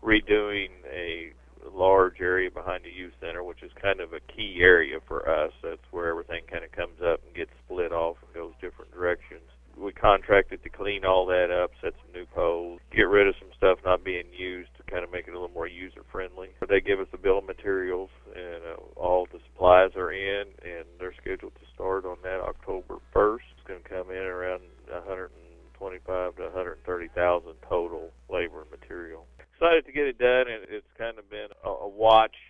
redoing a large area behind the youth center, which is kind of a key area for us. That's where everything kind of comes up and gets split off and goes different directions. We contracted to clean all that up, set some new poles, get rid of some stuff not being used to kind of make it a little more user-friendly. They give us a bill of materials, and all the supplies are in, and they're scheduled to start on that October 1st. It's going to come in around 125 to 130,000 total labor and material. Excited to get it done, and it's kind of been a watch